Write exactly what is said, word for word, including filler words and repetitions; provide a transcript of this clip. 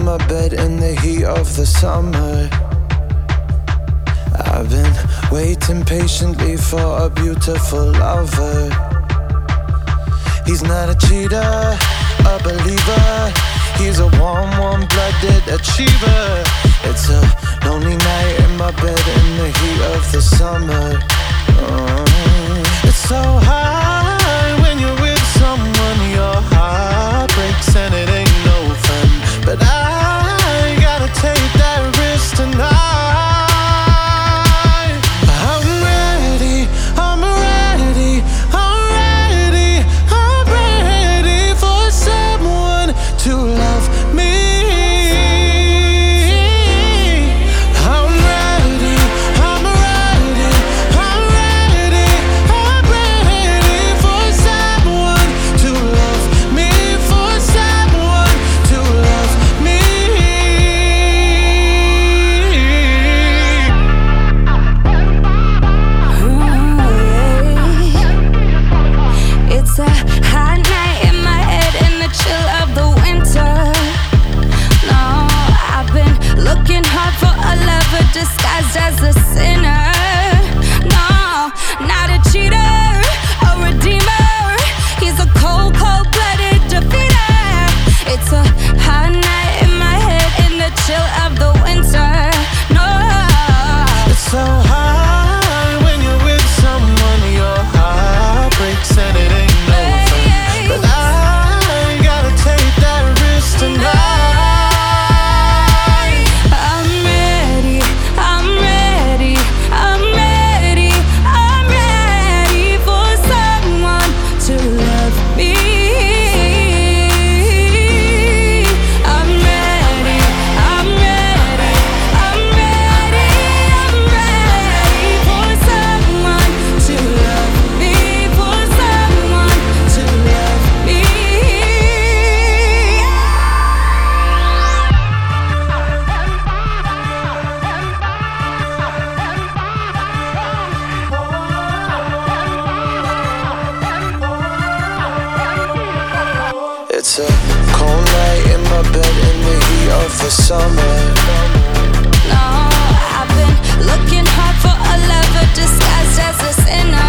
in my bed in the heat of the summer. I've been waiting patiently for a beautiful lover. He's not a cheater, a believer. He's a warm, warm-blooded achiever. It's a lonely night in my bed in the heat of the summer. Oh. It's so hard when you're with someone. Your heart breaks and it ain't no fun. But I gotta take that risk tonight. I'm ready, I'm ready, I'm ready, I'm ready for someone to love me. I'm ready, I'm ready, I'm ready, I'm ready for someone to love me, for someone to love me. It's a hot night in my head in the chill of the winter. No, I've been looking hard for a lover disguised as a sinner. No, not a cheater, a redeemer. He's a cold, cold-blooded defeater. It's a hot night in my head in the chill of the winter. No, It's so hard when you're with someone. Your heart breaks and it ain't no fun. But I gotta take that risk tonight. I'm ready, I'm ready, I'm ready, I'm ready for someone to love me. I'm ready, I'm ready, I'm ready, I'm ready for someone to love me, for someone to love me. It's a cold night in my bed in the heat of the summer. No, I've been looking hard for a lover disguised as a sinner.